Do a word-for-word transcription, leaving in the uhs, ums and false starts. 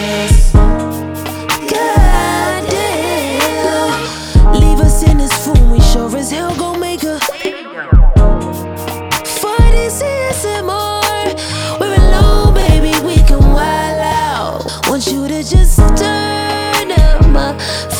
us. Goddamn. Leave us in this room, we sure as hell gon' make a. For this A S M R, we're alone, baby, we can wild out. Want you to just turn up my